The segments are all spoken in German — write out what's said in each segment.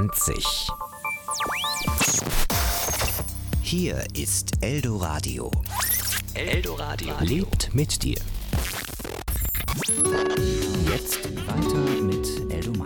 20. Hier ist Eldoradio. Eldoradio lebt mit dir. Jetzt weiter mit Eldomat.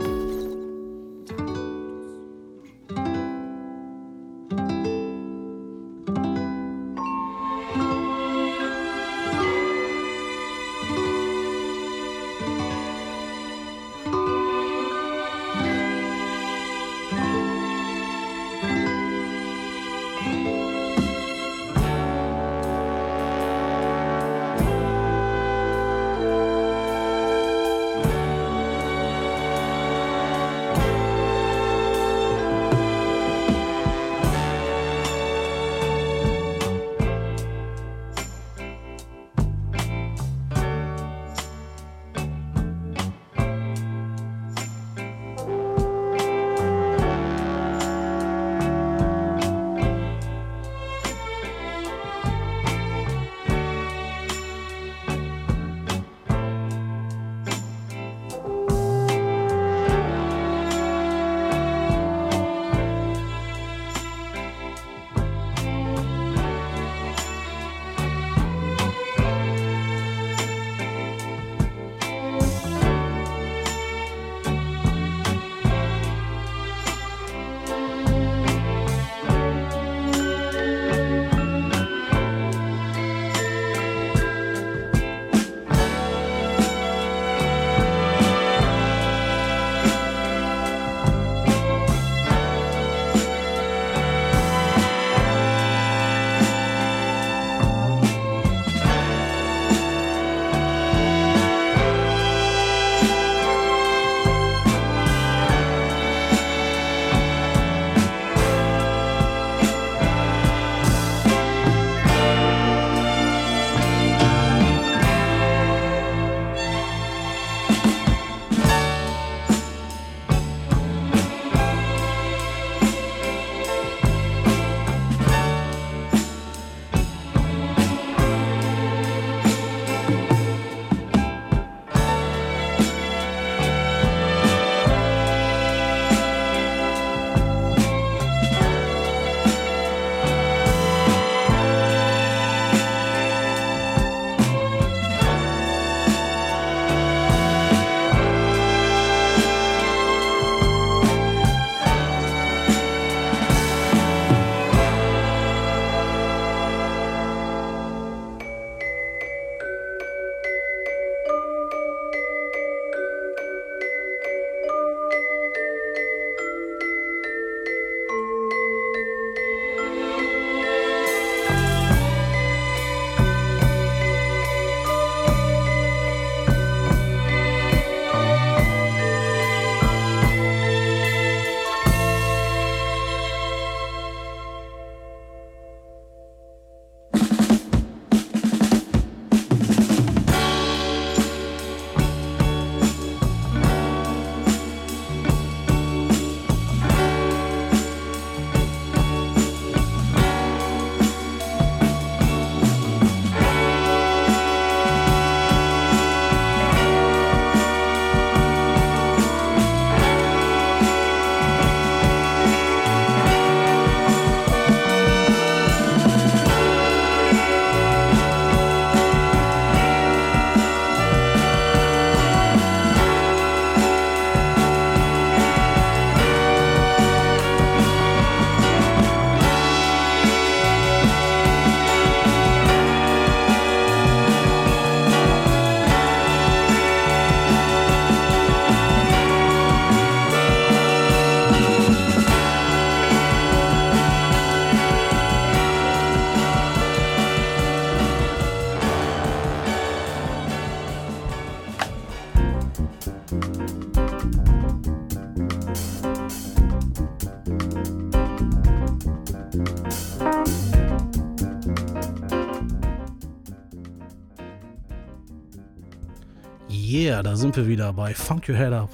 Yeah, da sind wir wieder bei Funk Your Head Up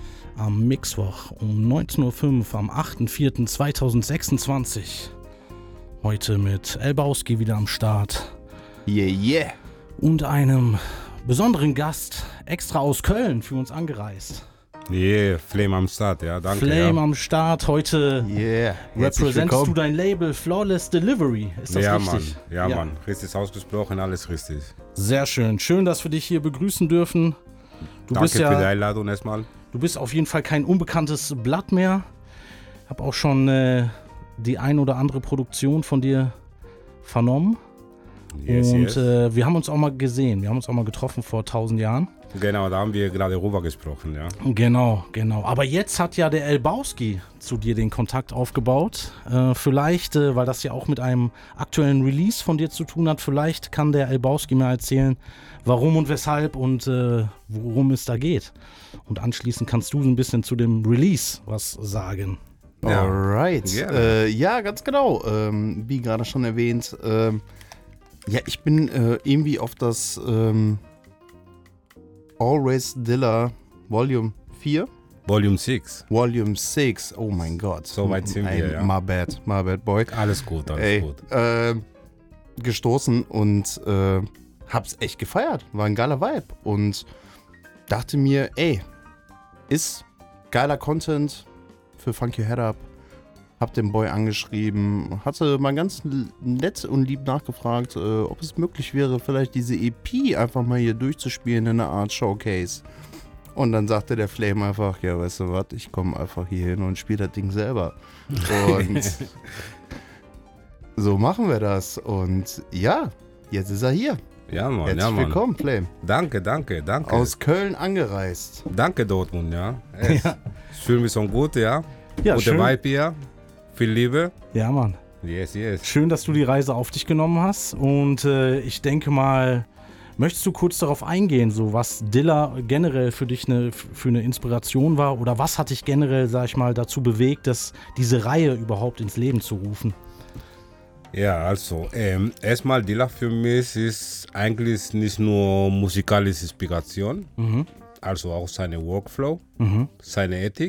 am Mittwoch um 19.05 Uhr am 8.4.2026. Heute mit Elbowski wieder am Start. Yeah, yeah. Und einem besonderen Gast extra aus Köln für uns angereist. Yeah, Flame am Start, ja, danke. Flame am Start, heute representest du dein Label Flawless Delivery, ist das richtig? Mann. Ja, Mann, richtig ausgesprochen, alles richtig. Sehr schön, schön, dass wir dich hier begrüßen dürfen. Danke für die Einladung erstmal. Du bist auf jeden Fall kein unbekanntes Blatt mehr. Ich habe auch schon die ein oder andere Produktion von dir vernommen. Yes. Wir haben uns auch mal gesehen, wir haben uns auch mal getroffen vor 1000 Jahren. Genau, da haben wir gerade rüber gesprochen, ja. Genau. Aber jetzt hat ja der Elbowski zu dir den Kontakt aufgebaut. Vielleicht, weil das ja auch mit einem aktuellen Release von dir zu tun hat, vielleicht kann der Elbowski mir erzählen, warum und weshalb und worum es da geht. Und anschließend kannst du so ein bisschen zu dem Release was sagen. Ja. Alright. Ja, ganz genau. Wie gerade schon erwähnt, ich bin irgendwie auf das Always Dilla Volume 4. Volume 6. Volume 6, oh mein Gott. So weit sind wir, ja. My bad, boy. Alles gut. Gestoßen und hab's echt gefeiert. War ein geiler Vibe. Und dachte mir, ist geiler Content für Funk Your Head Up. Hab den Boy angeschrieben, hatte mal ganz nett und lieb nachgefragt, ob es möglich wäre, vielleicht diese EP einfach mal hier durchzuspielen in einer Art Showcase. Und dann sagte der Flame einfach, ja, weißt du was, ich komme einfach hier hin und spiele das Ding selber. Und so machen wir das. Und ja, jetzt ist er hier. Ja, Mann. Herzlich willkommen, Flame. Danke. Aus Köln angereist. Danke, Dortmund, ja. Ich fühle mich so gut, ja. Ja, gute Vibe hier. Viel Liebe. Ja, Mann. Yes. Schön, dass du die Reise auf dich genommen hast. Und ich denke mal, möchtest du kurz darauf eingehen, so was Dilla generell für dich für eine Inspiration war? Oder was hat dich generell, sag ich mal, dazu bewegt, diese Reihe überhaupt ins Leben zu rufen? Ja, also erstmal Dilla für mich ist eigentlich nicht nur musikalische Inspiration, also auch seine Workflow, seine Ethik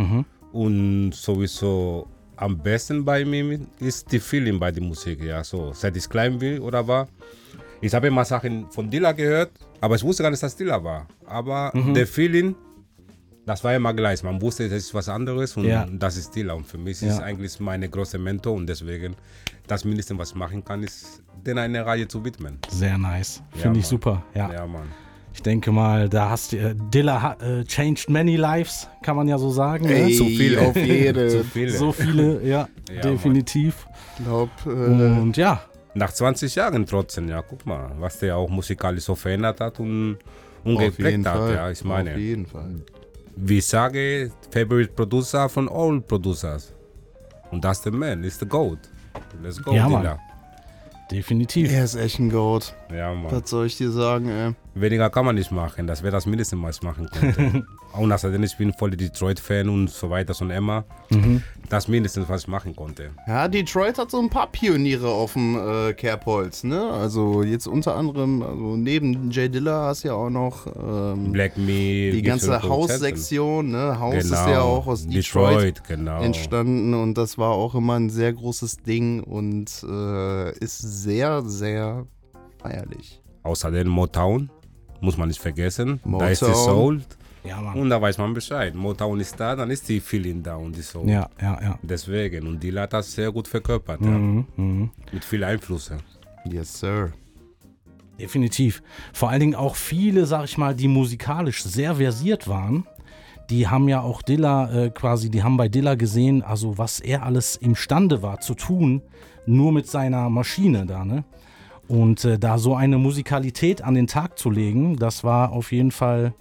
und sowieso am besten bei mir ist die Feeling bei der Musik. Ja, so seit ich klein bin oder war. Ich habe immer Sachen von Dilla gehört, aber ich wusste gar nicht, dass Dilla war. Aber der Feeling, das war immer gleich. Man wusste, das ist was anderes und das ist Dilla. Und für mich ist eigentlich meine große Mentor und deswegen das Mindeste, was ich machen kann, ist, den eine Reihe zu widmen. Sehr nice. Finde ich super. Ja, Mann. Ich denke mal, da hast du Dilla changed many lives, kann man ja so sagen. Zu viele. Auf jede. So viele, ja definitiv. Und ja. Nach 20 Jahren trotzdem, ja, guck mal, was der auch musikalisch so verändert hat und geprägt hat. Ja, ich meine, auf jeden Fall. Wie ich sage, Favorite Producer von all Producers. Und das ist der Man, ist der Goat. Let's go, Dilla. Mann. Definitiv. Er ist echt ein Goat. Ja, Mann. Was soll ich dir sagen, ey? Weniger kann man nicht machen, das wäre das Mindeste, was ich machen konnte. Und außerdem, ich bin voll Detroit-Fan und so weiter, so immer. Das Mindeste, was ich machen konnte. Ja, Detroit hat so ein paar Pioniere auf dem Kerbholz, ne? Also jetzt unter anderem, also neben J Dilla hast du ja auch noch Black Me, die ganze House-Sektion, ne? House ist ja auch aus Detroit entstanden und das war auch immer ein sehr großes Ding und ist sehr, sehr feierlich. Außerdem Motown, muss man nicht vergessen. Da ist die Soul. Ja, Mann. Und da weiß man Bescheid. Motown ist da, dann ist die Feeling da und die Soul. Ja. Deswegen. Und Dilla hat das sehr gut verkörpert. Mit viel Einfluss. Yes, sir. Definitiv. Vor allen Dingen auch viele, sag ich mal, die musikalisch sehr versiert waren. Die haben ja auch Dilla die haben bei Dilla gesehen, also was er alles imstande war zu tun, nur mit seiner Maschine da, ne? Und da so eine Musikalität an den Tag zu legen, das war auf jeden Fall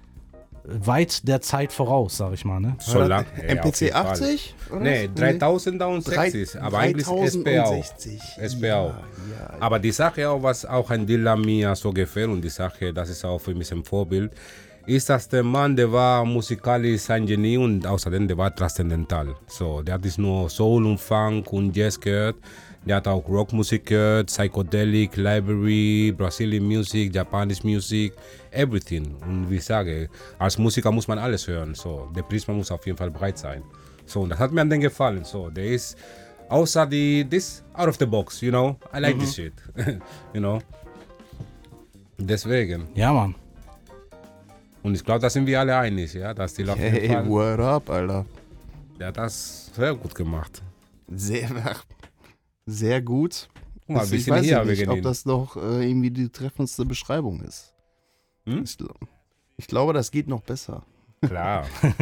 weit der Zeit voraus, sag ich mal, ne? So lang. MPC 80? Oder? Nee, 3060, aber eigentlich SPA auch. SPA auch. Ja. Aber die Sache auch, was auch an Dilla mir so gefällt und die Sache, das ist auch für mich ein Vorbild, ist, dass der Mann, der war musikalisch ein Genie und außerdem der war transzendental. So, der hat nicht nur Soul und Funk und Jazz gehört, der hat auch Rockmusik gehört, Psychedelic, Library, Brazilian Music, Japanese Music, everything. Und wie ich sage, als Musiker muss man alles hören. So, der Prisma muss auf jeden Fall breit sein. So, und das hat mir an den gefallen. So, der ist außer this out of the box, you know. I like this shit, you know. Deswegen. Ja, Mann. Und ich glaube, da sind wir alle einig, ja, dass die auf jeden Fall, word up, Alter. Ja, das sehr gut gemacht. Sehr gut. Guck mal, Ich weiß nicht, ob das noch irgendwie die treffendste Beschreibung ist. Ich glaube, das geht noch besser. Klar.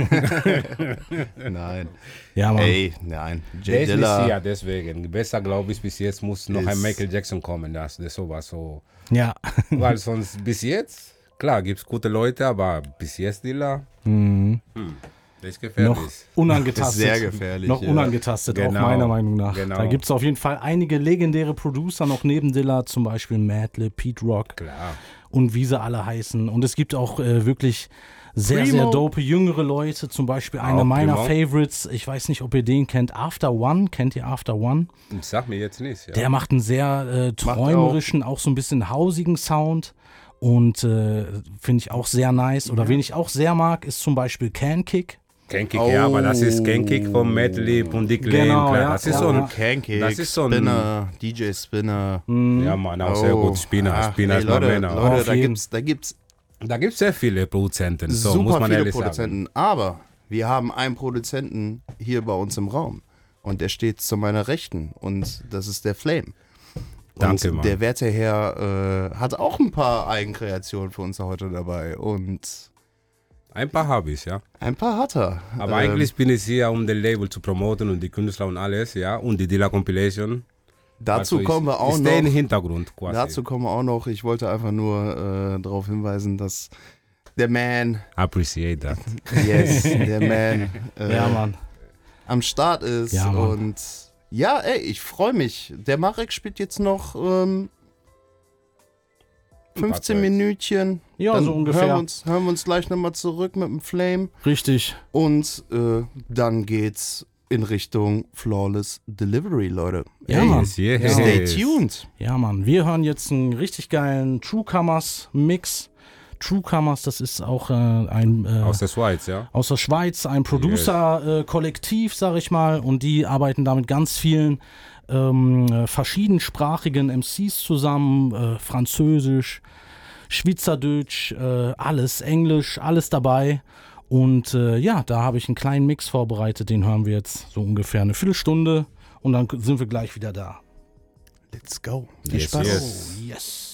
Nein. Ja, Mann. Nein. Jay Dilla. Ja, deswegen. Besser, glaube ich, bis jetzt muss noch ein Michael Jackson kommen. Das sowas so. Ja. Weil sonst bis jetzt, klar, gibt es gute Leute, aber bis jetzt Dilla. Das ist gefährlich. Noch unangetastet. Das ist sehr gefährlich. Noch unangetastet, Genau. auch meiner Meinung nach. Genau. Da gibt es auf jeden Fall einige legendäre Producer noch neben Dilla, zum Beispiel Madlib, Pete Rock Klar. und wie sie alle heißen. Und es gibt auch wirklich sehr, Primo. sehr dope jüngere Leute, zum Beispiel einer Auch meiner Primo. Favorites, ich weiß nicht, ob ihr den kennt, After One, kennt ihr After One? Sag mir jetzt nicht. Ja. Der macht einen sehr träumerischen, auch so ein bisschen hausigen Sound und finde ich auch sehr nice. Oder wen ich auch sehr mag, ist zum Beispiel Can-Kick. Can-Kick, ja, aber das ist Can-Kick von Madlib und Dick Lane. Genau, Klar. ja, Das ist ja, so ein ja. Can-Kick, Das ist so ein- Spinner, DJ Spinner. Ja, Mann, auch sehr gut. Spinner ist mein Männer. Auf jeden. Da gibt's Da gibt es sehr viele Produzenten. So, muss super man viele ehrlich Produzenten. Aber wir haben einen Produzenten hier bei uns im Raum. Und der steht zu meiner Rechten. Und das ist der Flame. Danke, und Mann. der werte Herr hat auch ein paar Eigenkreationen für uns heute dabei. Und sagen. Ein paar habe ich, ja. ein paar hat er. Aber eigentlich bin ich hier, um den Label zu promoten und die Künstler und alles, ja. Und die Dilla Compilation. Dazu Also kommen wir auch ich stehe im noch. Hintergrund quasi. Dazu kommen wir auch noch. Ich wollte einfach nur darauf hinweisen, dass der Man, Appreciate that. der Man Ja, Mann. am Start ist. Ja, Mann. Und ja, ey, ich freue mich. Der Marek spielt jetzt noch 15 Minütchen. Ja, Dann so ungefähr. hören wir uns gleich nochmal zurück mit dem Flame. Richtig. Und dann geht's in Richtung Flawless Delivery, Leute. Ja, Yes, Mann. yes. Ja. Stay tuned. Ja, Mann. Wir hören jetzt einen richtig geilen Truecomers-Mix. Truecomers, das ist auch ein Aus der Schweiz, ja. aus der Schweiz, ein Producer-Kollektiv, sag ich mal, und die arbeiten da mit ganz vielen verschiedensprachigen MCs zusammen, Französisch, Schweizerdeutsch, alles, Englisch, alles dabei. Und ja, da habe ich einen kleinen Mix vorbereitet, den hören wir jetzt so ungefähr eine Viertelstunde und dann sind wir gleich wieder da. Let's go. Viel Yes, Spaß. yes. Yes.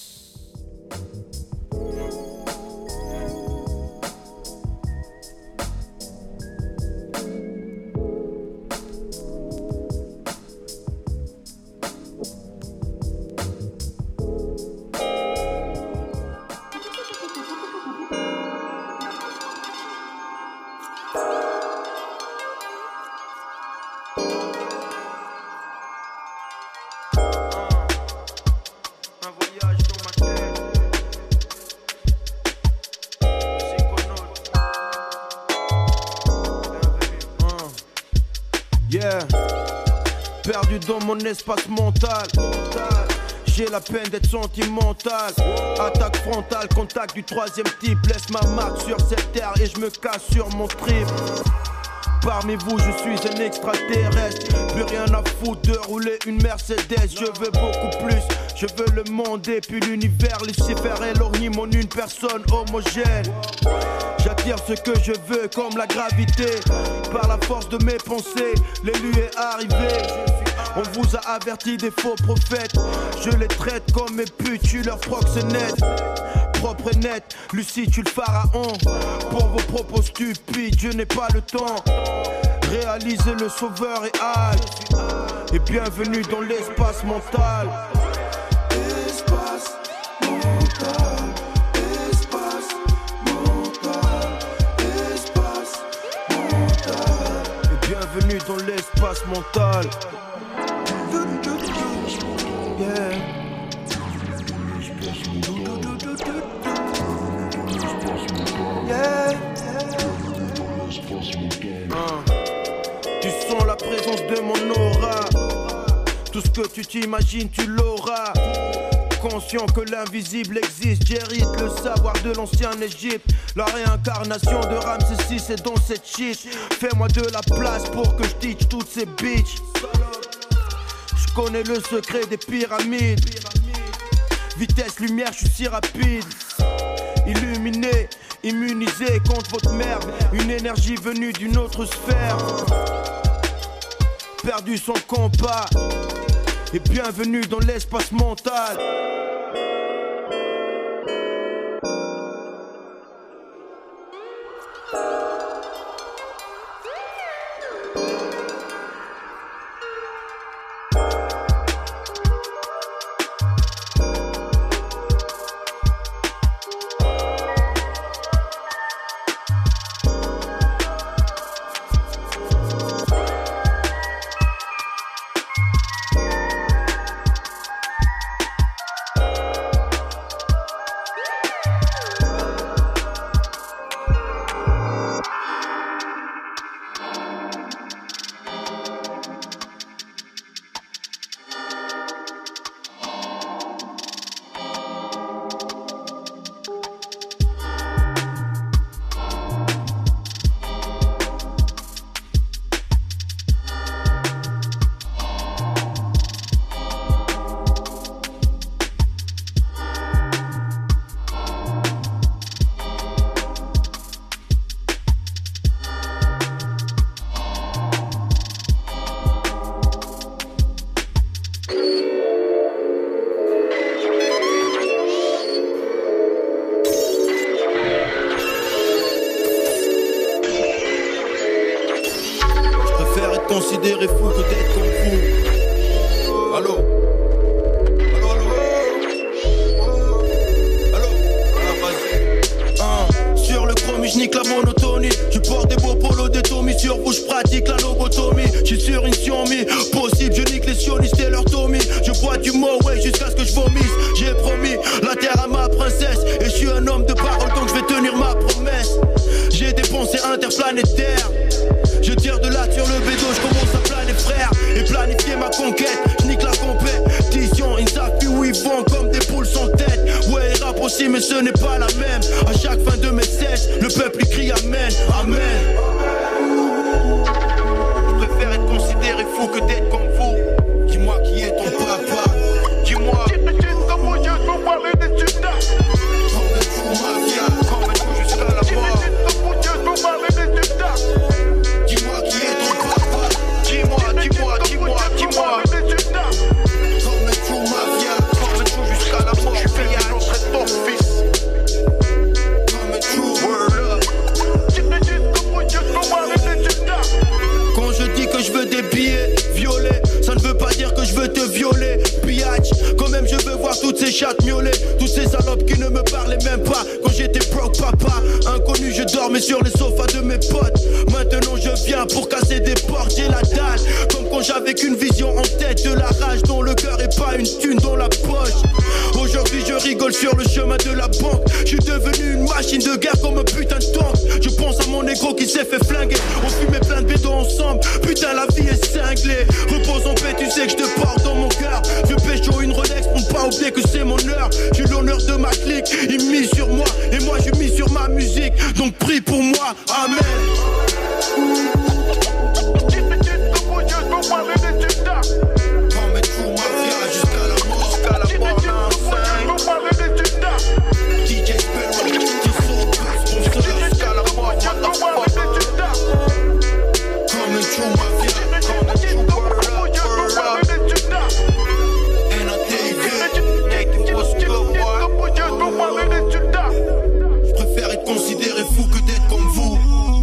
Un voyage dans ma tête. Psychonaute. Bienvenue. Yeah. Perdu dans mon espace mental. J'ai la peine d'être sentimental. Attaque frontale, contact du troisième type. Laisse ma marque sur cette terre et je me casse sur mon trip. Parmi vous, je suis un extraterrestre. Plus rien à foutre de rouler une Mercedes. Je veux beaucoup plus, je veux le monde et puis l'univers. Lucifer Elohim en une personne homogène. J'attire ce que je veux comme la gravité. Par la force de mes pensées, l'élu est arrivé. On vous a averti des faux prophètes. Je les traite comme mes putes, tu leur proxénète. Propre et net, Lucie tu le pharaon. Pour vos propos stupides, je n'ai pas le temps. Réalisez le sauveur et hâte. Et bienvenue dans l'espace mental. Espace mental. Espace mental. Espace mental. Et bienvenue dans l'espace mental. Yeah. Yeah. Tu sens la présence de mon aura. Tout ce que tu t'imagines, tu l'auras. Conscient que l'invisible existe, j'hérite le savoir de l'ancienne Égypte. La réincarnation de Ramsès VI est dans cette shit. Fais-moi de la place pour que je teach toutes ces bitches. Je connais le secret des pyramides. Vitesse lumière, je suis si rapide. Illuminé, immunisé contre votre merde. Une énergie venue d'une autre sphère. Perdu son compas. Et bienvenue dans l'espace mental. Considérez fou que d'être comme vous. Allô? Sur le chrome, je nique la monotonie. Je porte des beaux polos, des Tommy. Sur vous, je pratique la lobotomie. Je suis sur une Xiaomi. Possible, je nique les sionistes et leur Tommy. Je bois du Moët jusqu'à ce que je vomisse. J'ai promis la terre à ma princesse. Et je suis un homme de parole, donc je vais tenir ma promesse. J'ai des pensées interplanétaires. Je tire de là sur le bédo, je commence à planer frère. Et planifier ma conquête, je nique la compétition. Ils savent plus où ils vont comme des poules sans tête. Ouais, rap aussi mais ce n'est pas la même. À chaque fin de mes sèches, le peuple il crie amen, amen. Je préfère être considéré fou que d'être comme vous. Dis-moi qui est ton papa. Dis-moi. Comment je peux parler des soldats. Comme un fou mafia, comme un fou jusqu'à la mort. Comment je peux parler des soldats. Dis-moi qui est ton papa. Dis-moi. Comme un fou mafia, comme un fou jusqu'à la mort. Je suis payé à l'entrée de ton fils. Comme un fou, word up. Quand je dis que je veux des billets violets, ça ne veut pas dire que je veux te violer. Biatch, quand même je veux voir toutes ces chattes miaulées. Toutes ces salopes qui ne me parlaient même pas. Quand j'étais broke papa, inconnu je dormais sur les sofas de mes potes. Maintenant je viens pour casser des portes, j'ai la dalle. Comme quand j'avais qu'une vision en tête, de la rage dont le cœur est pas une thune dans la poche. Aujourd'hui je rigole sur le chemin de la banque. Je suis devenu une machine de guerre comme un putain de tank. Je pense à mon égo qui s'est fait flinguer. On fumait plein de bédos ensemble. Putain la vie est cinglée. Repose en paix, tu sais que je te porte dans mon cœur. Je pécho une Rolex pour ne pas oublier que c'est mon heure. J'ai l'honneur de ma clique. Ils misent sur moi et moi je mise sur ma musique. Donc prie pour moi, amen. Comme un true mafia jusqu'à la mort, DJ Sparrow, qui sont sponsors jusqu'à la mort, comme un true mafia, comme un true je préfère être considéré fou que d'être comme vous.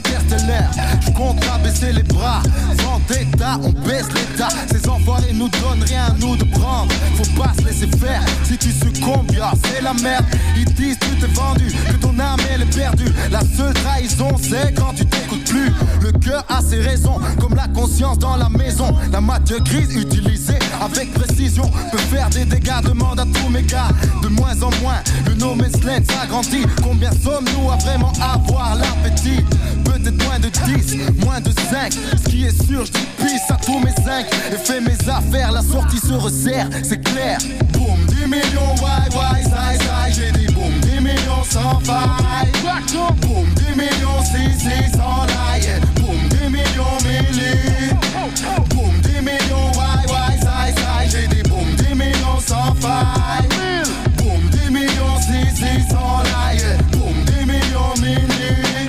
interstellaire. Je compte abaisser les bras. Vendetta, on baisse l'état. Ces enfoirés nous donnent rien à nous de prendre. Faut pas se laisser faire. Si tu succombes, c'est la merde. Ils disent tu t'es vendu, que ton âme elle est perdue. La seule trahison c'est quand tu t'écoutes plus. Le cœur a ses raisons, comme la conscience dans la maison. La matière grise utilisée avec précision peut faire des dégâts. Demande à tous mes gars, de moins en moins le no man's land s'agrandit. Combien sommes-nous à vraiment avoir l'appétit? Peut-être moins de 10, moins de 5. Ce qui est sûr, je dis peace à tous mes 5 et fais mes affaires, la sortie se resserre, c'est clair. Boum, 10 millions, why, side, j'ai dit boum, 10 millions sans faille. Boum, 10 millions, si, sans lie. Boum, 10 millions, milli. Boum, 10 millions, why, side, j'ai dit boum, 10 millions sans faille. Boum, 10 millions, si, sans lie. Boum, 10 millions, milli.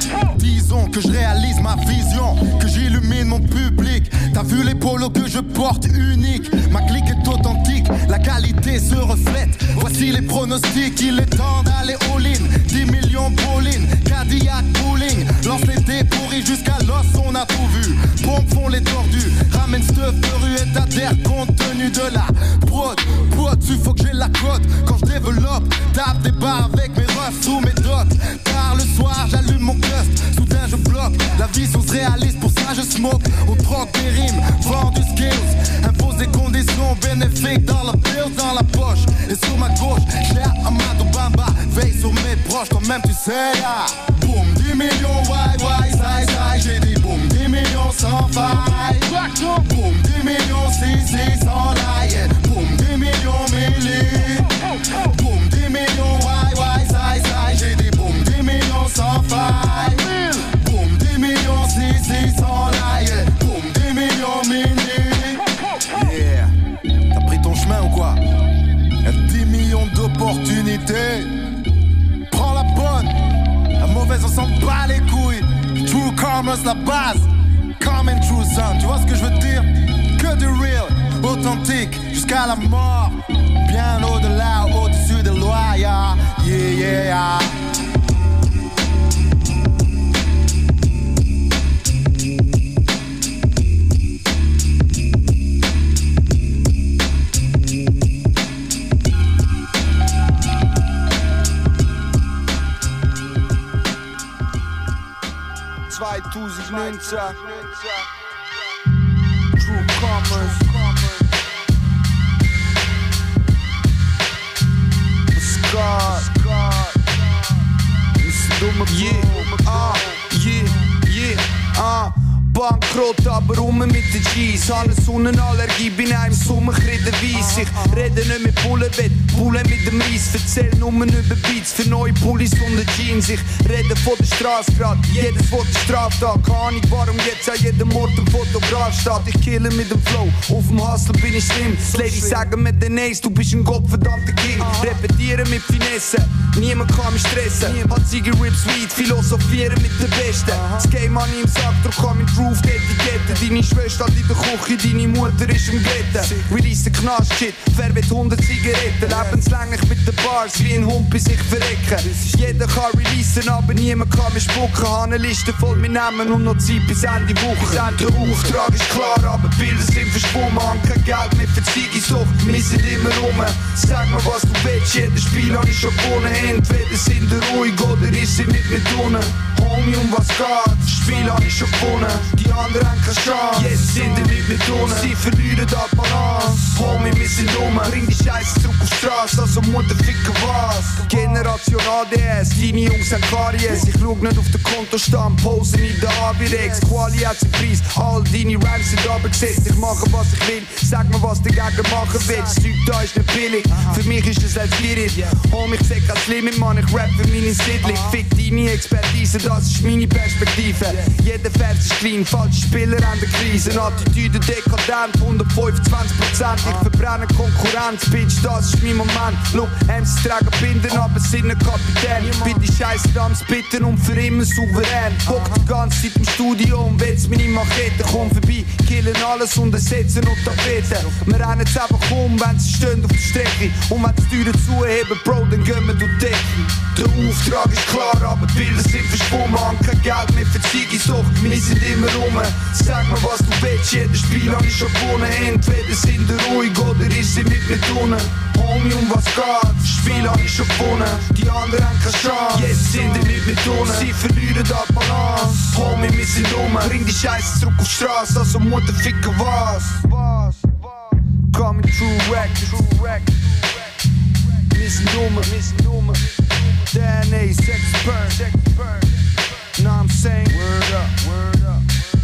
Disons que je réalise ma vision, que j'illumine mon public. T'as vu les polos que je porte unique. Ma clique est authentique, la qualité se reflète. Voici les pronostics, il est temps d'aller all-in. 10 millions bowling, Cadillac bowling. Lance les dés pourris jusqu'à l'os, on a tout vu. Pompes font les tordus, ramène stuff de rue et d'adhère compte tenu de la prod. Tu faut que j'ai la cote quand je développe. Tape des barres avec mes refs sous mes dots. Tard le soir, j'allume mon cust, soudain je bloque. La vision se réalise, pour ça je smoke. On troque des rimes, vend du skills. Impose des conditions bénéfiques dans la bill, dans la poche. Et sur ma gauche, j'ai Amadou Bamba. Veille sur mes proches, toi-même tu sais là. Boum, 10 millions, why, side, j'ai dit boum, 10 millions sans faille. Boum, 10 millions, si, sans lie. Boum, 10 millions, milli. Boum, 10 millions, why, side, j'ai dit boum, 10 millions sans faille. Boum, 10 millions, si, sans lie. Boum, 10 millions, milli. Yeah, t'as pris ton chemin ou quoi? Y'a 10 millions d'opportunités. Prends la bonne, la mauvaise on s'en bat les couilles. True karma's la base. Calm and true son, tu vois ce que je veux dire? Que du real, authentique, jusqu'à la mort. Bien au-delà, au-dessus des lois, yeah, yeah. True commerce. Scott. Bankrott, aber rum mit den G's. Habe Sonnenallergie, bin auch im Sommer weiss. Ich rede nicht mit Bullenbett, Bullen mit dem Reis. Erzähl nur über Beats für neue Pullis und Jeans. Ich rede von der Straße grad, jedes Wort ist Straftat. Keine Ahnung, warum jetzt an jedem Ort ein Fotograf steht. Ich kille mit dem Flow, auf dem Hustle bin ich schlimm. Die Ladies sagen mir den Ace, du bist ein gottverdammter King. Repetieren mit Finesse, niemand kann mich stressen. Hat Ziege Rips Weed, philosophieren mit den Besten. Das Game an ihm sagt, du kann mit Roof die Etikette. Deine Schwester in der Küche, deine Mutter ist im Ghetto. Release den Knast-Shit, wer will 100 Zigaretten? Lebenslänglich mit den Bars, wie ein Hund bis ich verrecke. Jeder kann releasen, aber niemand kann mich spucken. Habe eine Liste voll mit Namen und noch Zeit bis Ende Woche. Der Auftrag ist klar, aber Bilder sind verschwommen. Haben kein Geld mehr für Ziegisucht, wir sind immer rum. Sag mir was du willst, jedes Spiel habe ich schon gewonnen. Entweder sind sie ruhig oder ist sie mit mir drinnen. Homie, um was geht? Das Spiel habe ich schon gewonnen. Die anderen haben keine Chance. Jetzt sind sie nicht mehr drinnen. Sie verlieren die Balance. Homie, wir sind rum. Bring die Scheiße zurück auf die Straße, also Mutter ficken was. Generation ADS, deine Jungs haben Karies. Ich schau nicht auf den Kontostand, posen in der Avirex. Quali hat seinen Preis, all deine Rhymes sind abgesetzt. Ich mache was ich will, sag mir was du dagegen machen willst. Das Zeug da ist nicht billig, für mich ist es als Spirit. Homie, ich seh kein Limit, Mann, ich rap für meine Siedlung. Fick deine Expertise, das ist meine Perspektive. Jeder Vers ist klein, falsche Spieler an der Krise. Attitüde dekadent, 125%. Ich verbrenne Konkurrenz, Bitch, das ist mein Moment. Look, MC tragen Binden, aber sind ein Kapitän. Bin die Scheiße am Spitten und für immer souverän. Hock die ganze Zeit im Studio und wetz meine Machete. Komm vorbei, killen alles und ersetzen und Tapeten. Wir rennen jetzt einfach um, wenn sie stehen auf der Strecke. Und wenn die Türen zuheben, Bro, dann gehen wir durch die Decke. Der Auftrag ist klar, aber die Bilder sind verschwommen. Haben kein Geld mehr für Ziggis, doch wir sind immer rum. Sag mir, was du willst, jedes Spiel hab ich schon gewonnen. Entweder sind sie ruhig oder ist sie mit mir drinnen. Homie, um was geht? Das Spiel hab ich schon gewonnen. Die anderen haben keine Chance. Jetzt sind sie nicht mehr drinnen. Sie verlieren die Balance. Homie, wir sind rum. Bring die Scheiße zurück auf die Straße, also Mutter ficken was? Coming through records. Wir sind rum. DNA, sex burn. Know what I'm saying? Word up.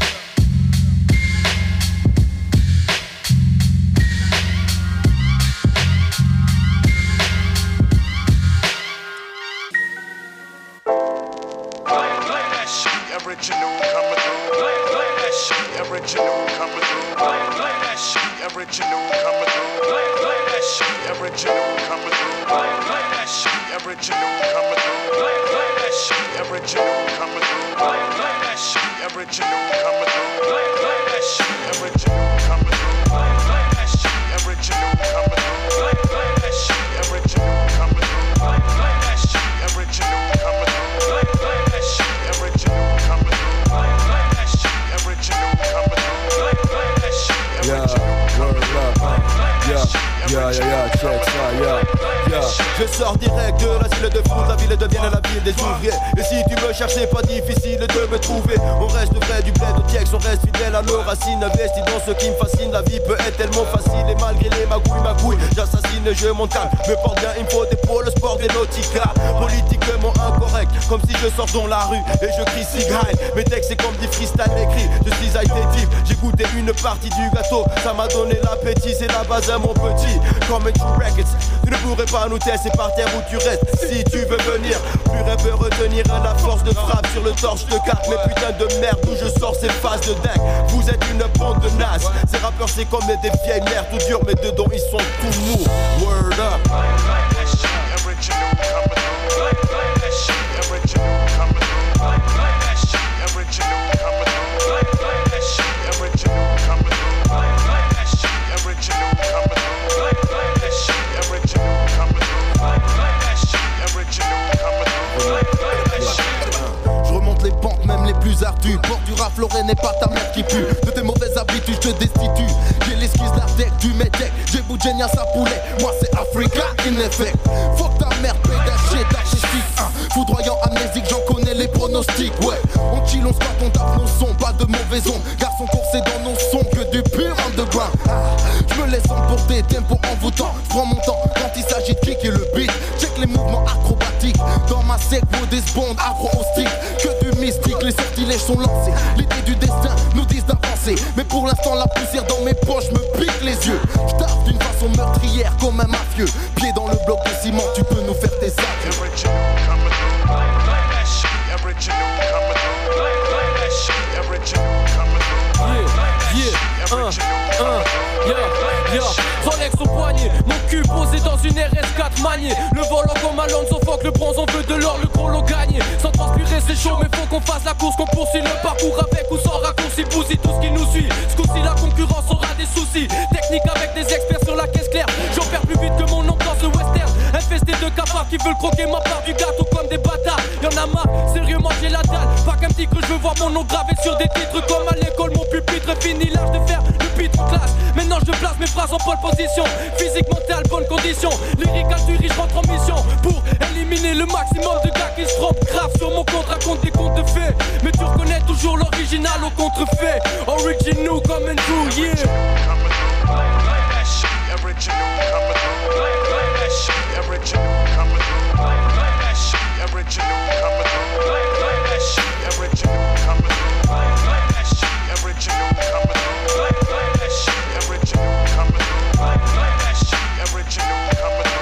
Original coming through. Original coming through. Original coming through. Original coming through. Original coming through. Original coming through. Original coming through. Original coming through. Original coming through. Original coming through. Original coming through. Original coming through. Original coming through. Yeah, word up. Yeah, check ça, yeah. Je sors direct de l'asile de foot, la ville devient la ville des ouvriers. Et si tu me cherches, c'est pas difficile de me trouver. On reste vrai du bled au Tiex, on reste fidèle à nos racines. Investi dans ce qui me fascine, la vie peut être tellement facile. Et malgré les magouilles, j'assassine et je m'entame. Me porte bien, il me faut des pôles, le sport des nautica. Politiquement incorrect, comme si je sors dans la rue et je crie si high. Mes textes c'est comme des freestyles écrits, je suis high-tech. J'ai goûté une partie du gâteau, ça m'a donné l'appétit, c'est la base à mon petit. Coming to records, tu ne pourrais pas nous tester, c'est par terre où tu restes. Si tu veux venir, plus rien peut retenir la force de frappe sur le torche de carte. Mais putain de merde, d'où je sors ces phases de dingue. Vous êtes une bande de nazes. Ces rappeurs c'est comme des vieilles mères tout dures, mais dedans ils sont tout mous. Word up. Original coming through. Original coming through. Original coming through. Original coming through. Original coming through. Je remonte les pentes, même les plus ardues. Porte du rafloré n'est pas ta mère qui pue. De tes mauvaises habitudes, je te destitue. J'ai l'esquisse, la tech, du métec. J'ai Boudjenia, sa poulet. Moi c'est Africa, in effect. Fuck ta mère, pédaché, artistique. Foudroyant, amnésique, j'en connais les pronostics. Ouais, on chill, on squatte, on tape nos sons. Pas de mauvais ondes. Garçon coursé dans nos sons, que du pur underground. Je me laisse emporter, tempo envoûtant. Je prends mon temps quand il s'agit de kicker le beat. Check les mouvements acrobatiques. Dans ma sec, des bonds afro au stick. Que du mystique, les sortilèges sont lancés. L'idée du destin nous disent d'avancer. Mais pour l'instant, la poussière dans mes poches me pique les yeux. Je tape d'une façon meurtrière comme un mafieux. Pied dans le bloc de ciment, tu peux nous faire tes actes. Original coming through. Original coming through. Original coming through. Rolex au poignet, mon cul posé dans une RS4 maniée. Le volant comme Alonso, faut que le bronze, on veut de l'or, le gros lot gagné. Sans transpirer c'est chaud, mais faut qu'on fasse la course, qu'on poursuit le parcours avec ou sans raccourci. Bousille tout ce qui nous suit, ce coup-ci la concurrence aura des soucis. Technique avec des experts sur la caisse claire. J'en perds plus vite que mon oncle dans ce western. Infesté de cafards qui veulent croquer ma part du gâteau comme des bâtards. Y'en a marre, sérieux moi j'ai la dalle. Pas qu'un petit creux, je veux voir mon nom gravé sur des titres. Comme à l'école mon pupitre, fini l'âge de faire le pitre en classe. Maintenant je place mes phrases en pole position. Physique, mentale, bonne condition. Lyrical du riche rentre en mission pour éliminer le maximum de gars qui se trompent. Grave sur mon compte, raconte des contes de fées. Mais tu reconnais toujours l'original au contrefait. Original coming through, yeah. Original coming through. Original coming through. Original coming through. Original coming through. Original coming through. Original coming through. Original coming through.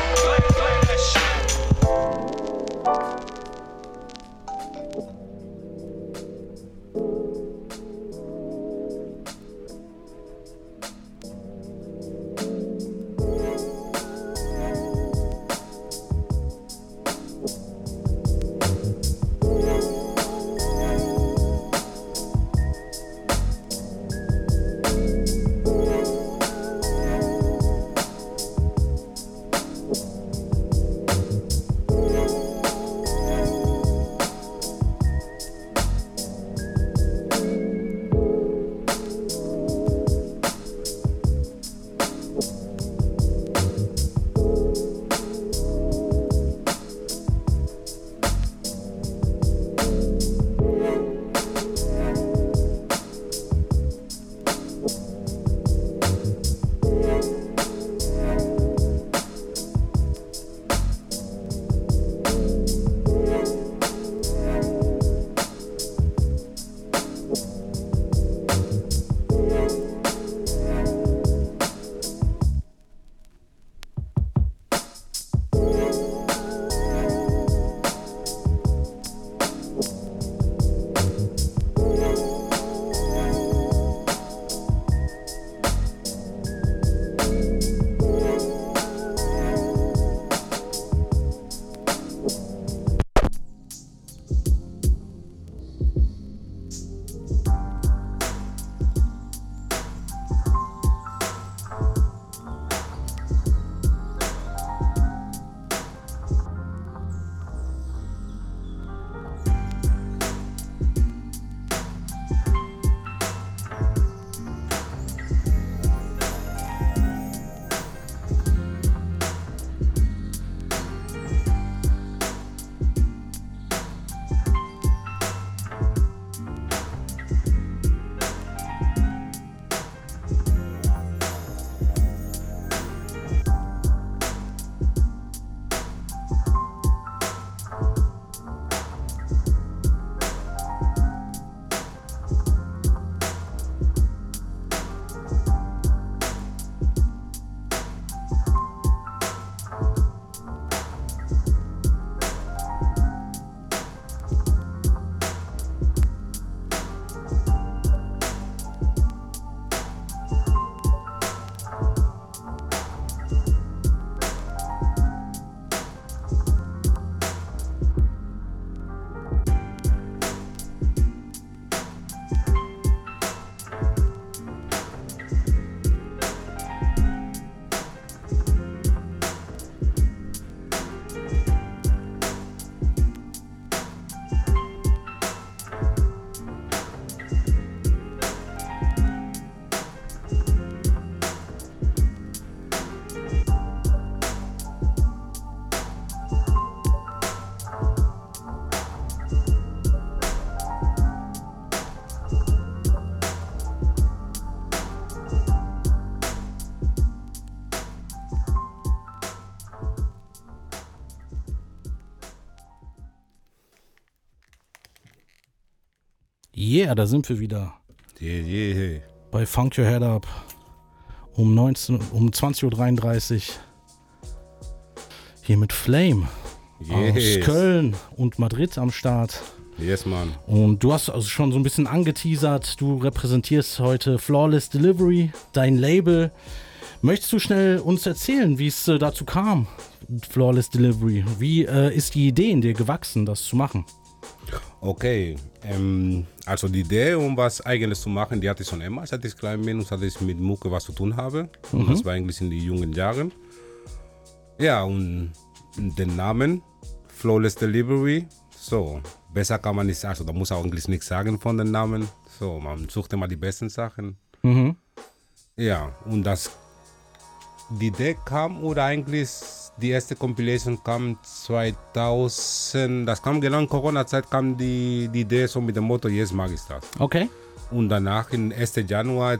Yeah, da sind wir wieder. Yeah. Bei Funk Your Head Up um 20.33 Uhr. Hier mit Flame aus Köln und Madrid am Start. Yes, Mann. Und du hast also schon so ein bisschen angeteasert, du repräsentierst heute Flawless Delivery, dein Label. Möchtest du schnell uns erzählen, wie es dazu kam, Flawless Delivery? Wie ist die Idee in dir gewachsen, das zu machen? Okay, also die Idee, um was Eigenes zu machen, die hatte ich schon immer, seit ich klein bin und seit ich mit Mucke was zu tun habe. Und das war eigentlich in den jungen Jahren. Ja, und den Namen Flawless Delivery, so, besser kann man nicht sagen, also da muss auch eigentlich nichts sagen von den Namen. So, man sucht immer die besten Sachen. Ja, und die Idee kam, oder eigentlich die erste Compilation kam 2000, das kam genau in Corona-Zeit, kam die Idee so mit dem Motto, jetzt mag ich das. Okay. Und danach, im 1. Januar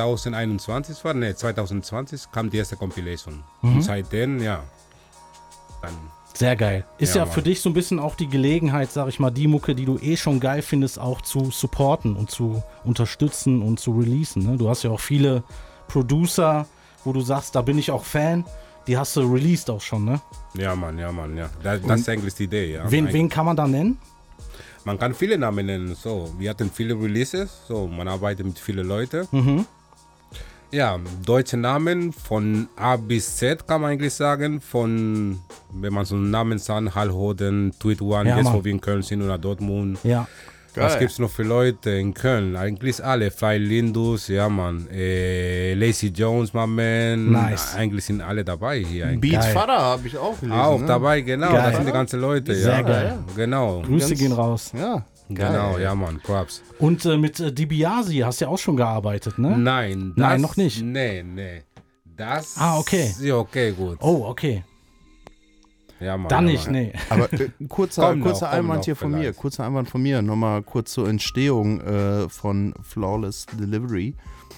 2020 kam die erste Compilation. Und seitdem, ja, dann... Sehr geil. Ist ja für Mann. dich so ein bisschen auch die Gelegenheit, sag ich mal, die Mucke, die du schon geil findest, auch zu supporten und zu unterstützen und zu releasen. Ne? Du hast ja auch viele Producer, wo du sagst, da bin ich auch Fan. Die hast du released auch schon, ne? Ja, Mann. Das ist eigentlich die Idee, ja. Wen kann man da nennen? Man kann viele Namen nennen. So, wir hatten viele Releases, so, man arbeitet mit vielen Leuten. Ja, deutsche Namen von A bis Z kann man eigentlich sagen. Von, wenn man so einen Namen sagt, Hallhoden, Tweet One, Ja, jetzt Mann. wo wir in Köln sind oder Dortmund. Ja. Was gibt es noch für Leute in Köln? Eigentlich alle. Fly Lindus, ja, Mann. Lazy Jones, my man. Nice. Eigentlich sind alle dabei hier. Eigentlich. Beats Vater habe ich auch gelesen. Auch ne? dabei, genau. Geil. Das sind die ganzen Leute. Sehr ja. geil. Genau. Grüße gehen raus. Ja, Genau, geil. ja, Mann. Props. Und mit DiBiase hast du ja auch schon gearbeitet, ne? Nein. Nein, noch nicht. Nee. Das. Okay. Ja, okay, gut. Oh, okay. Ja, Mann. Dann ja, nicht, Mann. nee. Aber kurzer Komm noch Einwand hier von mir. vielleicht. Kurzer Einwand von mir. Nochmal kurz zur Entstehung von Flawless Delivery.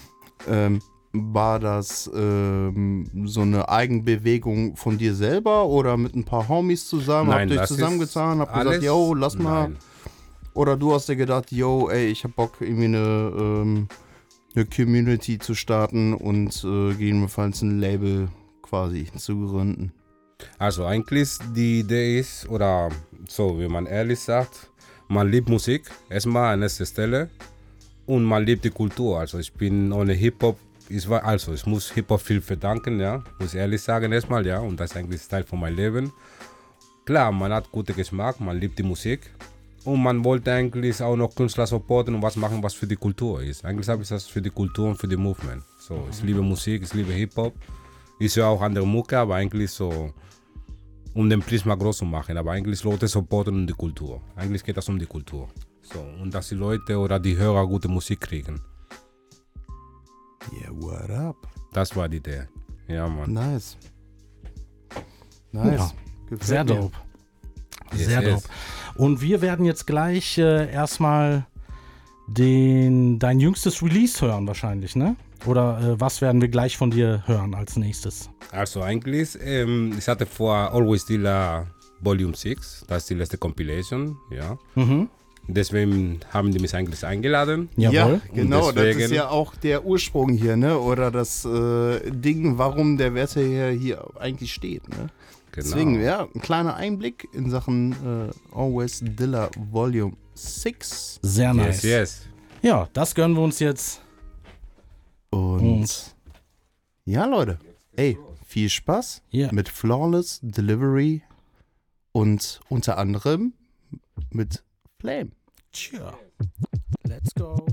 War das so eine Eigenbewegung von dir selber oder mit ein paar Homies zusammen? Nein, Habt ihr euch das ist zusammengetan? Habt gesagt, alles- yo, lass mal. Nein. Oder du hast dir gedacht, yo, ey, ich hab Bock, irgendwie eine Community zu starten und gegebenenfalls ein Label quasi zu gründen. Also eigentlich die Idee ist, oder so, wie man ehrlich sagt, man liebt Musik, erstmal an erster Stelle, und man liebt die Kultur. Also ich bin ohne Hip-Hop, ich muss Hip-Hop viel verdanken, ja, muss ich ehrlich sagen erstmal, ja, und das ist eigentlich Teil von meinem Leben. Klar, man hat guten Geschmack, man liebt die Musik, und man wollte eigentlich auch noch Künstler supporten und was machen, was für die Kultur ist. Eigentlich habe ich das für die Kultur und für die Movement. So, ich liebe Musik, ich liebe Hip-Hop, ich höre auch andere Mucke, aber eigentlich so, um den Prisma groß zu machen, aber eigentlich Leute supporten und die Kultur. Eigentlich geht das um die Kultur. So, und dass die Leute oder die Hörer gute Musik kriegen. Yeah, what up? Das war die Idee. Ja, Mann. Nice. Ja, Gefällt sehr mir. dope. Yes, Sehr yes. dope. Und wir werden jetzt gleich erstmal dein jüngstes Release hören wahrscheinlich, ne? Oder was werden wir gleich von dir hören als nächstes? Also eigentlich, ich hatte vor Always Dilla Volume 6, das ist die letzte Compilation, ja. Deswegen haben die mich eigentlich eingeladen. Jawohl. Ja, genau, das deswegen- ist ja auch der Ursprung hier, ne? Oder das Ding, warum der Werte hier eigentlich steht, ne? Genau. Deswegen, ja, ein kleiner Einblick in Sachen Always Dilla Volume 6. Sehr nice. Yes. Ja, das gönnen wir uns jetzt. Und ja, Leute, ey, viel Spaß Ja. mit Flawless Delivery und unter anderem mit Flame. Tja. Let's go.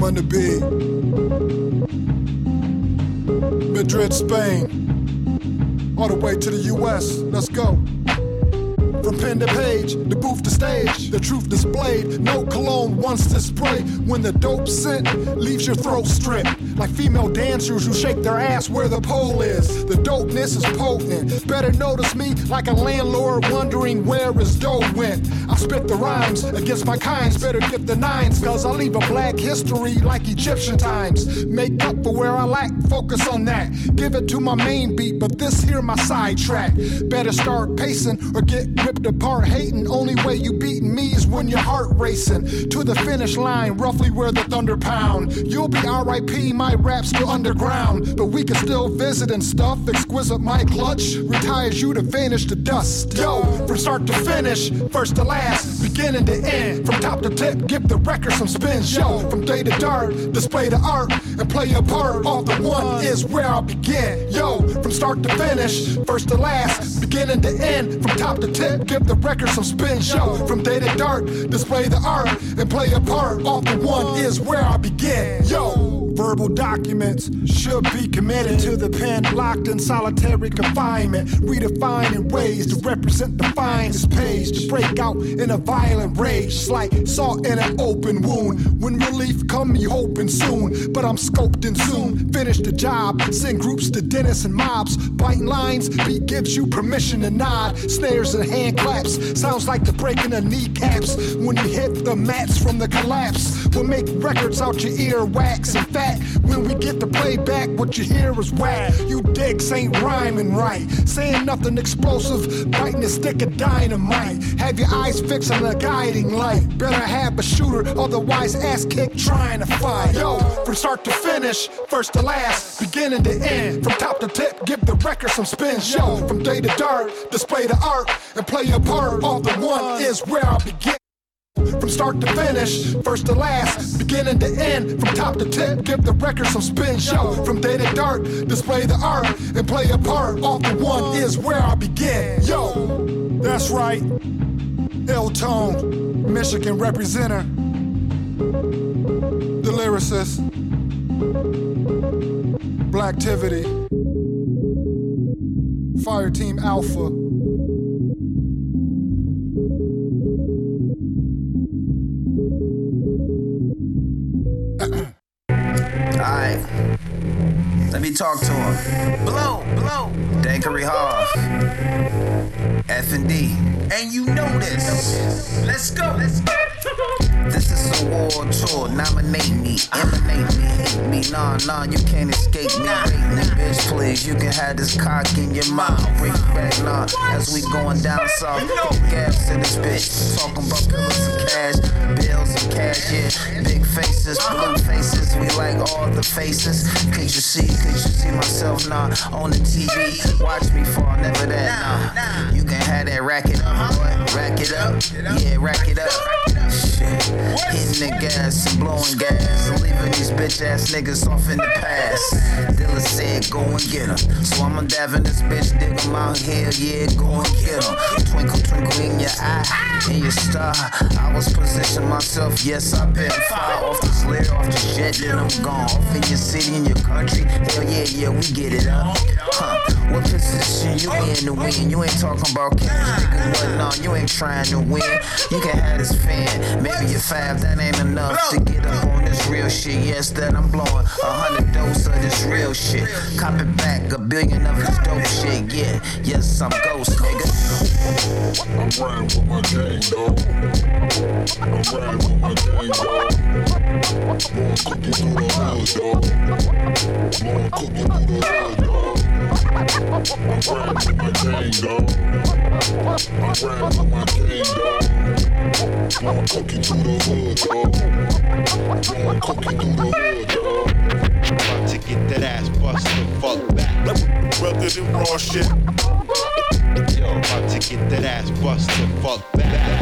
on the beat. Madrid, Spain, all the way to the US. Let's go. From pen to page, the booth to stage, the truth displayed. No cologne wants to spray when the dope scent leaves your throat stripped. Like female dancers who shake their ass where the pole is. The dopeness is potent. Better notice me like a landlord wondering where his dough went. I spit the rhymes against my kinds. Better get the nines, cause I leave a black history like Egyptian times. Make up for where I lack, focus on that. Give it to my main beat, but this here my side track. Better start pacing or get ripped apart hating. Only way you beating me is when your heart racing to the finish line, roughly where the thunder pound. You'll be R.I.P. my rap's still underground, but we can still visit and stuff. Exquisite my clutch retires you to vanish to dust. Yo, from start to finish, first to last, beginning to end, from top to tip, give the record some spins. Yo, from day to dark, display the art and play a part. All the one is where I begin. Yo, from start to finish, first to last, beginning to end, from top to tip, give the record some spins. Yo, from day to dark, display the art and play a part. All the one is where I begin. Yo, verbal documents should be committed to the pen, locked in solitary confinement, redefining ways to represent the finest page, to break out in a violent rage. It's like salt in an open wound. When relief come, you hoping soon, but I'm scoped and soon finish the job. Send groups to dentists and mobs, biting lines. Beat gives you permission to nod. Snares and hand claps, sounds like the breaking of kneecaps when you hit the mats from the collapse. We'll make records out your ear wax and fat. When we get to play back, what you hear is whack. You dicks ain't rhyming right, saying nothing explosive, biting a stick of dynamite. Have your eyes fixed on a guiding light. Better have a shooter, otherwise ass kick trying to fight. Yo, from start to finish, first to last, beginning to end, from top to tip, give the record some spins. Yo, from day to dark, display the art and play a part. All the one is where I begin. From start to finish, first to last, beginning to end, from top to tip, give the record some spins. Yo, from day to dark, display the art and play a part. All the one is where I begin. Yo, that's right, L-Tone, Michigan representer, the lyricist, Blacktivity, Fire Team Alpha. Alright, let me talk to him. Blow, Dankery Hoff, F&D, and you know this. Let's go. This is a world tour. Nominate me, emanate me, hate me. Nah, you can't escape me. Rate me, bitch, please. You can have this cock in your mouth. Bring it back now, as we going down south. Gas in this bitch. Talking about pillars and cash, bills and cash, yeah. Big faces, blue faces. We like all the faces. Could you see myself now on the TV? Watch me fall, never that, nah. You can have that, rack it up, boy. Rack it up, yeah, rack it up. Shit. Hitting the gas and blowing gas and leaving these bitch ass niggas off in the past. Dilla said go and get 'em, so I'ma dive in this bitch, dig 'em out here, yeah, go and get 'em. Twinkle, twinkle in your eye, in your star. I was positioning myself, yes, I've been far off this layer, off the jet, then I'm gone. Off in your city, in your country, hell yeah, we get it up. What position you in to win? You ain't talking about cash, nigga, what no, you ain't trying to win. You can have this fan, maybe you're 5, that ain't enough to get up on this real shit. Yes, that I'm blowing 100 dose of this real shit. Cop it back, $1 billion of this dope shit. Yeah, yes, I'm ghost, nigga. I'm riding with my gang, dog. I'm riding with my gang, dog. Blowing cookies through the hood, dog. Blowing cookies through the hood, dog. I'm riding with my gang, dog. I'm riding with my gang, dog. Blowing cookies through the hood, dog. Blowing cookies through the hood, dog. About to get that ass busted, fuck back. Rather than raw shit. Yo, about to get that ass busted, fuck back.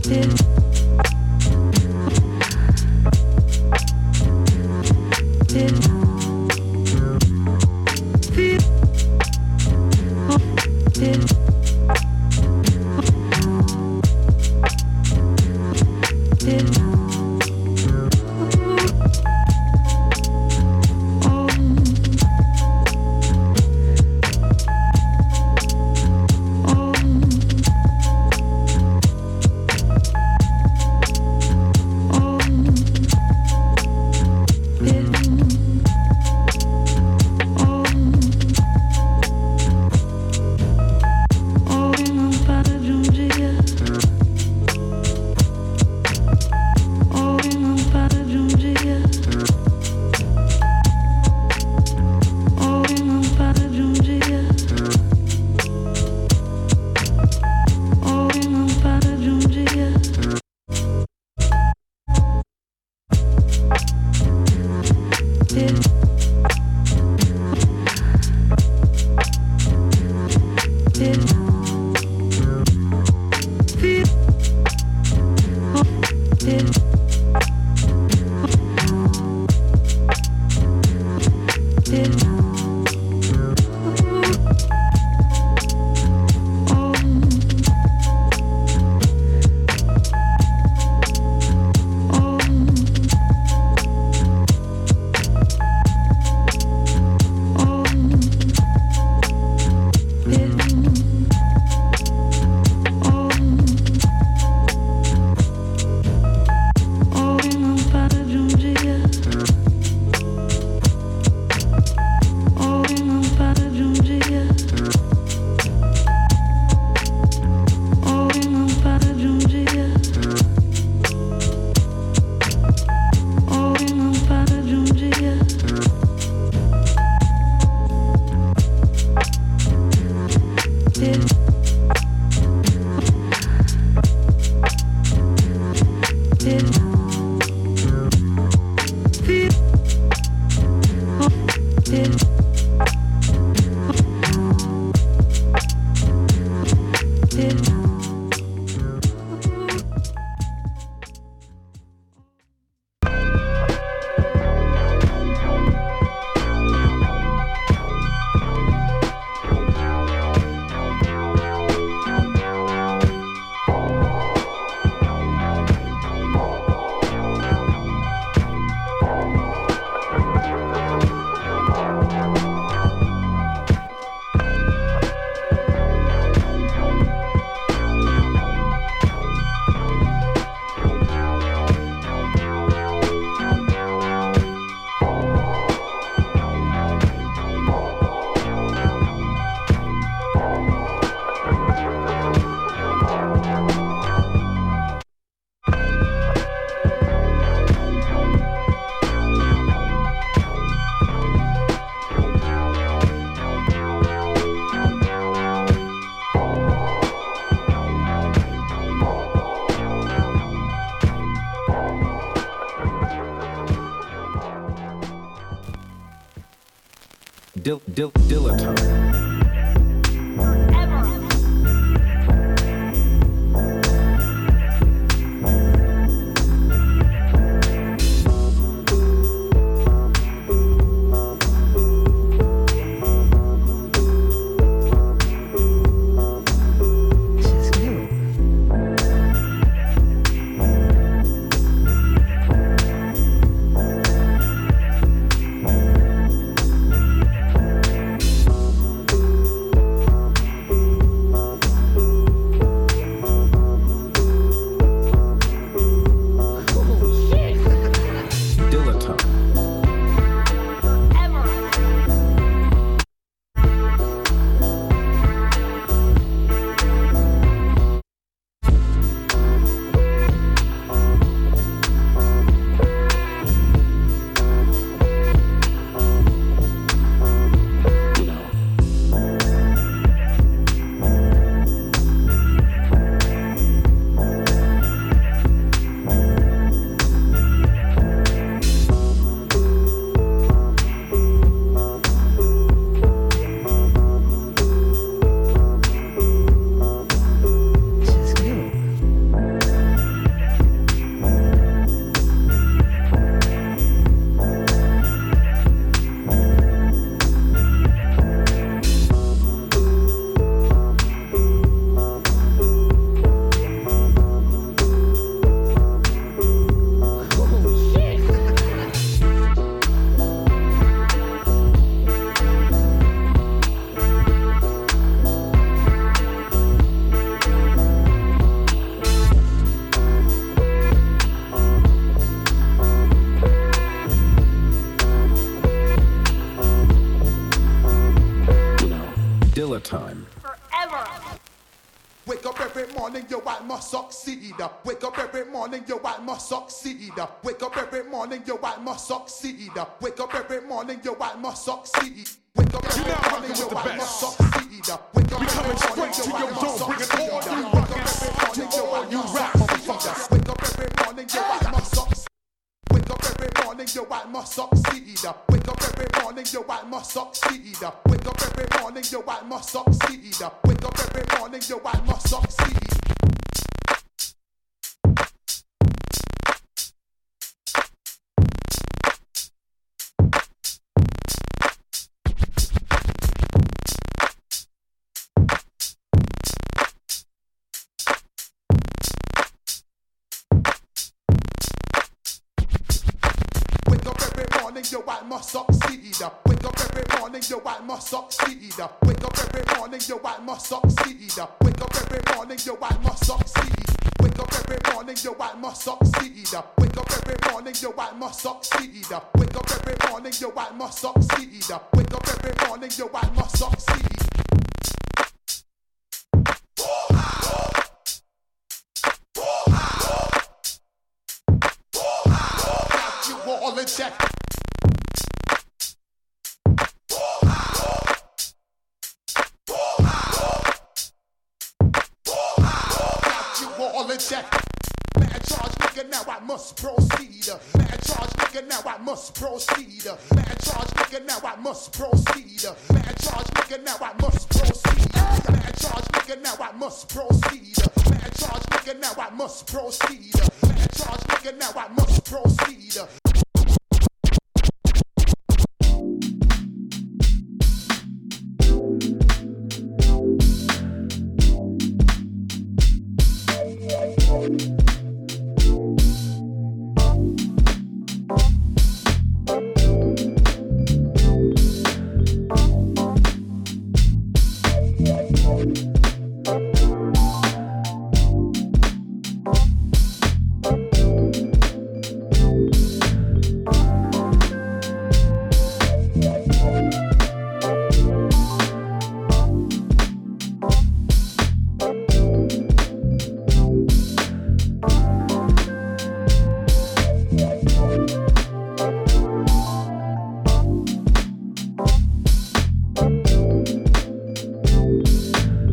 Dilettante. time. Wake up every morning, yo, I must succeed. Wake up every morning, yo, I must succeed. Wake up every morning, yo, I must succeed. Wake up every morning, yo, I must succeed. Wake up every morning, yo, I must succeed. Wake up every morning, yo, I must succeed. Wake up every morning, yo, I must succeed. Wake up every morning, yo, I must succeed. Wake up every morning, yo, I must succeed. Wake up every morning, yo, I must succeed. Wake up every morning, yo, I must succeed. Wake up every morning, yo, I must succeed. Yo, I must succeed. Wake up every morning, yo, I must succeed. Wake up every morning, yo, I must succeed. Wake up every morning, yo, I must succeed. Wake up every morning, yo, I must succeed. Wake up every morning, yo, I must succeed. Wake up every morning, yo, I must succeed. Wake up every morning, yo, I must succeed. Got you all in check. All in check. Man charge, nigga, now I must proceed. Man charge, nigga, now I must proceed. Man charge, nigga, now I must proceed. Man charge, nigga, now I must proceed. Man charge, nigga, now I must proceed. Man charge, nigga, now I must proceed. Man charge, nigga, now I must proceed.